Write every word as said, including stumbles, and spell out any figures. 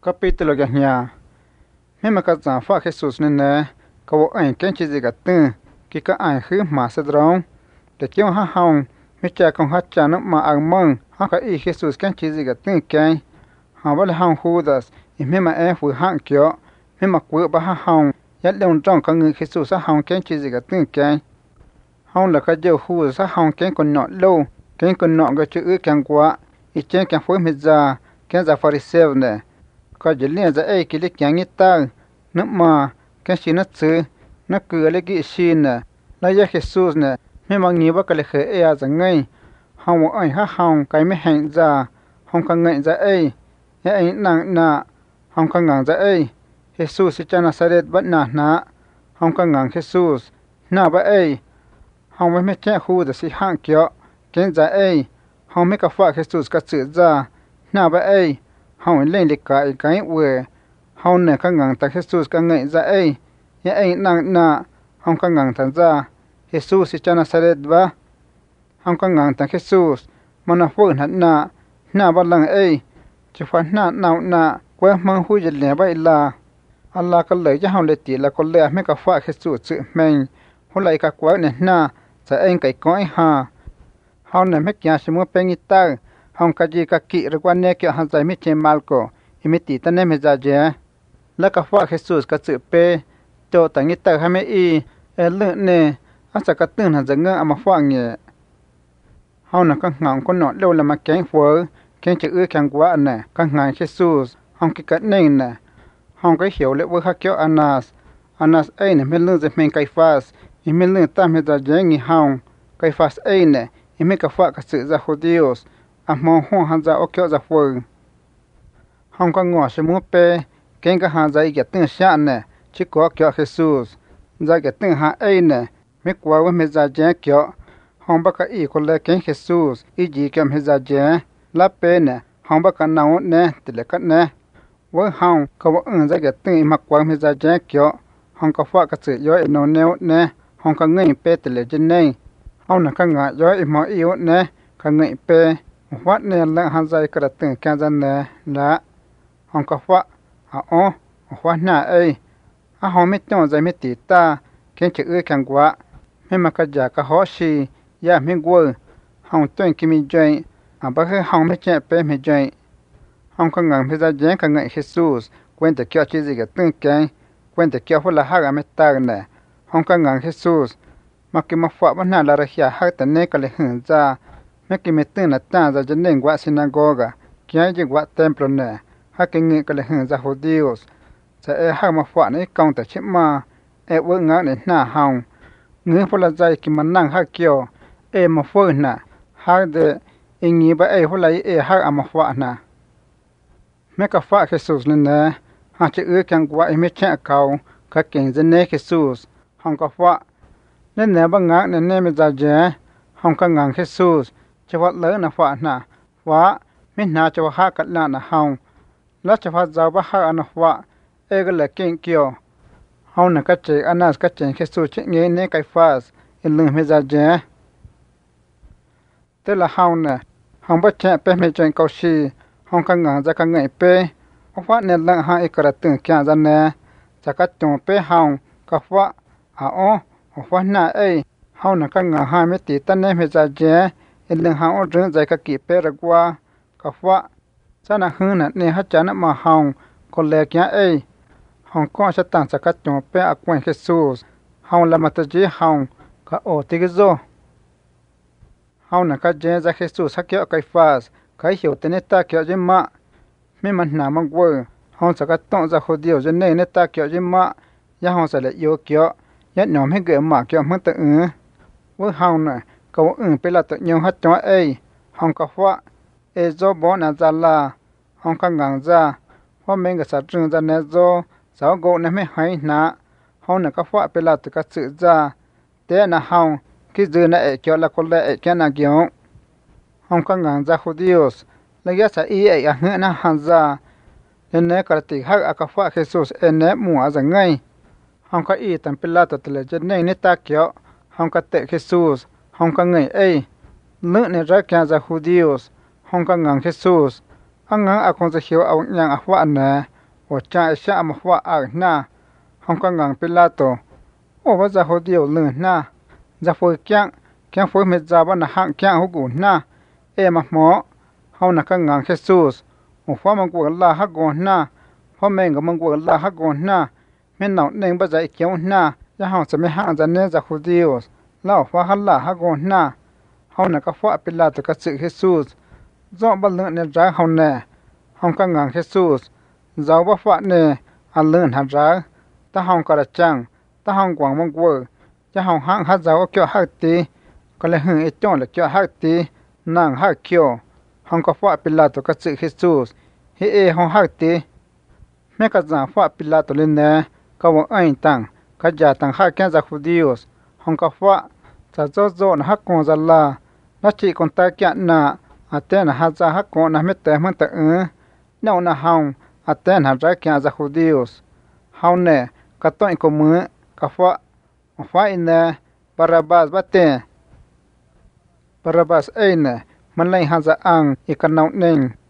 Capítulo que nhà Mesma que a fa Jesus nè có anh kén chỉ gì cả tư khi các anh khứ mà sẽ rong để chiếu ha hồng mấy cha con hát cha nó mà ăn mừng ha cái ý Jesus kén chỉ gì cả tư kén họ vẫn là hồng Judas ý mesma em phụ hạng kiểu mesma quỷ ba ha hồng nhất là trong các người Jesus sa hồng kén chỉ gì cả tư kén hồng là cái dấu Judas sa hồng kén còn nọ lâu kén còn nọ cái chữ kén quá ý chén kén phối mệt ra kén ra Pharisee nè có chỉ liên ra ấy cái lịch nhang nhất ta nước mà cái gì nó chữ nó cứ lấy cái xin nè lấy ra Jesus nè mấy mọi người bắt cái lịch khởi ấy ra ngay hong một anh hát hong cái mấy hành ra hong khang ngậy ra ấy cái ấy nặng nạ hong khang ngang ra ấy Jesus sẽ cho Nazareth bắt nạ nạ hong khang ngang Jesus nạ bắt ấy hong mấy mấy trẻ khu để sĩ hạng kiểu cái ra ấy hong mấy cái phật Jesus cái chữ ra nạ bắt ấy hong lên lịch cái cái quê hong nè khang ngang ta Jesus khang ngậy ra ấy cái ấy nặng nạ hong khang ngang thằng ra Jesus sẽ cho Nazareth ba hong khang ngang ta Jesus mà nó phun hẳn nạ nạ bắt lăng ấy chỉ phải nạ nào nạ quê mang hui dịch lẻ vậy là Allah có lời cho hong lệ tỷ là có lẽ mấy cái phật Jesus chữ mình hôm nay các quái nè nạ sẽ anh cái cõi hà hong nè mấy nhà sẽ mua pengi ta hong cái gì cái kỹ rồi quan niệm kiểu hàng giải mấy chế mal cổ im tỉ ta nên mới ra chứ là cái phật Jesus cái chữ p cho tặng ít tờ hai mươi y em lợn nè ác sẽ cái tương hàng dẫn ngơ mà phật nhỉ hong là các ngọn con nọ đâu là mà kén phở kén chữ ư càng quá nè các ngài Jesus hong cái cái này nè hong cái hiểu lệ với các kiểu Anas Anas ấy nè mình lương dịch mình cái phật mình lương ta mới ra chứ nghỉ hong cái phật ấy nè mình cái phật cái sự ra Judios à mong hoang hàng ra ở kiểu ra phơi hong có ngõ sẽ mua pe kén cái hàng ra cái tương xạ nè chỉ có kiểu Jesus ra cái tương hạ ấy nè mấy quả với mấy ra chén kiểu hong bác cái ý có lẽ kén Jesus ý gì cái mấy ra chén lá pe nè hong bác cái nào nè thì là cái nè với hong có một ứng ra cái tương mặc quả mấy ra chén kiểu hong có phát cái sự giỏi nó neo nè hong có ngay pe thì là trên này hong là cái ngã giỏi mà yếu nè cái ngay pe phát nè là hàng ra cái tương cái ra nè là hong có phát à ô phát nè ấy à hong mấy trong ra mấy tí ta kén chữ ư càng quá mấy mà cái giả cái khó xì ya mấy quơ hong tuyên kim mi chơi à bác cái hong mấy trẻ pe mấy chơi hong có ngang mấy ra dán cái ngậy Jesus quen từ kia chỉ gì cái tương cái quen từ kia phải là hai cái mấy ta nè hong có ngang Jesus mà cái mà phật vẫn là ra hiện hai tận này cái là hưởng ra mấy cái mấy tương là ta ra cho nên qua synagogue cái gì qua temple nè hai cái người cái là hưởng ra Judios sẽ hai mà phật này công tại chiếm mà em vừa ngã đến nà hồng người phải là dạy cái mà năng hai kiểu em mà phơi nè hai để anh nghĩ vậy em phải là em hai mà phật nè mấy cái phật Jesus nè hai chữ ư càng quá em mới chạy cầu các kinh dân này Jesus hong có phật nên nếu bằng ngã nên nên mới ra dễ hong có ngang Jesus cho phật lớn là phật nè phật mình nào cho hai cái là hong lát cho phật giáo ba hai anh phật em cái là kinh kiểu hong là cái chế Anas cái chế Jesus chế nghe nên cái phật in lưng mới ra dễ tức là hong nè hong bắt chạy pe mới chạy cầu xì hong cái ngang ra cái ngày pe ông phật nên lăng hai cái tương kia ra nè ra cái chồng pe hong cái phật à ô ông phật nè ấy hong là cái ngang hai mấy tỷ tân nên mới ra dễ in lưng hong ở trên ra cái kỹ pe ra qua cái phật sao là hơn nè nên hết chán mà hong còn lẹ kia ấy hong có sẽ tăng ra cái chồng pe à quen Jesus hong là mặt chỉ hong cái ô tí cái zo hong là cái chế ra Jesus sắc kiểu cái phật cái hiểu tên ta kiểu gì mà mấy mình làm mang quơ hong sẽ cái tông ra hồ điều cho nên ta kiểu gì mà ya hong sẽ lại yêu kiểu nhất nhóm hết cái mà kiểu mất tự ứng với hong này cậu ứng bây là tự nhau hết cho ấy hong có phật ấy do bỏ nà ra là hong có ngang ra hôm mình cái sát trừng ra nè do giáo gỗ nè mấy hay nà hong này có phật bây là tự cái sự ra thế là hong cái dư này kiểu là con lệ cái nào kiểu hong có ngang ra Judios lấy cái sai ý ấy à na hàng ra nên này cái tỷ hai à cái phật Jesus em nè mua ra ngay hong có ý tầm bây là tự là cho nên nè ta kiểu hong có tệ Jesus hong có người ấy lỡ này ra cái ra Judios hong có ngang Jesus anh ngang à con sẽ hiểu ông nhang à phật nè ở cha cha mà phá ở na không có ngang Pilato ô vợ già hồ điều lừa na già phơi kẹng kẹng phơi mệt già bên hạng kẹng hú cụ na em mà mỏ hông là cái ngang Jesus một phá mang của Allah hắc gòn na phá mình của mang của Allah hắc gòn na mình nào nên bây giờ kéo na ya hông sẽ mấy hạng già nên già hồ điều lão phá Allah hắc gòn na hông là cái phá Pilato cái sự Jesus do bao lừa nên trái hông nè hông có ngang Jesus giàu bác phạ nè ăn lươn hạt rá ta hông có đặt chăng ta hông quảng mong quơ cha hông hạng hạt giàu kêu hạt tí có lẽ hưng ít chọn là kêu hạt tí nàng hạt kêu hông có phạ Pilato có sự Jesus hi ê hông hạt tí mẹ cả giảng phạ Pilato lên nè có một anh tăng có giả tăng hạt kén giả Judios hông có phạ giả dô dô là hạt con giả la nó chỉ còn ta kẹn nà à tên là hạt giả hạt con là mết tế mân tạ ư nếu là hông à tên hạt giả kẹn giả Judios hông nè cả tội của mưa cả phạ phạ in nè Barabbas bắt tên Barabbas ấy nè mình lấy hạt giả ăn ý cả nông nênh